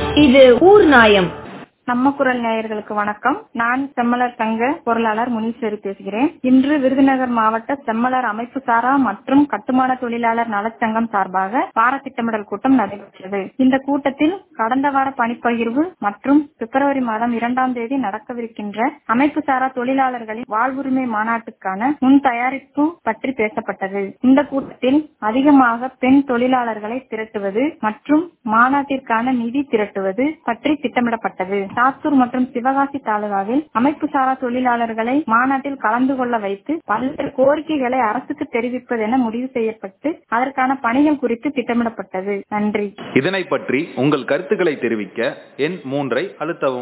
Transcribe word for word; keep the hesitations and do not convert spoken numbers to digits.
இது ஊர் நாயம். நம்ம குரல் நேயர்களுக்கு வணக்கம். நான் செம்மலர் சங்க பொருளாளர் முனீஸ்வரி பேசுகிறேன். இன்று விருதுநகர் மாவட்ட செம்மலர் அமைப்பு சாரா மற்றும் கட்டுமான தொழிலாளர் நலச்சங்கம் சார்பாக வார திட்டமிடல் கூட்டம் நடைபெற்றது. இந்த கூட்டத்தில் கடந்த வார பணிப்பகிர்வு மற்றும் பிப்ரவரி மாதம் இரண்டாம் தேதி நடக்கவிருக்கின்ற அமைப்பு சாரா தொழிலாளர்களின் வாழ்வுரிமை மாநாட்டுக்கான முன் தயாரிப்பு பற்றி பேசப்பட்டது. இந்த கூட்டத்தில் அதிகமாக பெண் தொழிலாளர்களை திரட்டுவது மற்றும் மாநாட்டிற்கான நிதி திரட்டுவது பற்றி திட்டமிடப்பட்டது. சாத்தூர் மற்றும் சிவகாசி தாலுகாவில் அமைப்பு சாரா தொழிலாளர்களை மாநாட்டில் கலந்து கொள்ள வைத்து பல்வேறு கோரிக்கைகளை அரசுக்கு தெரிவிப்பது என முடிவு செய்யப்பட்டு அதற்கான பணிகள் குறித்து திட்டமிடப்பட்டது. நன்றி. இதனை பற்றி உங்கள் கருத்துக்களை தெரிவிக்க எண் மூன்றை அழுத்தவும்.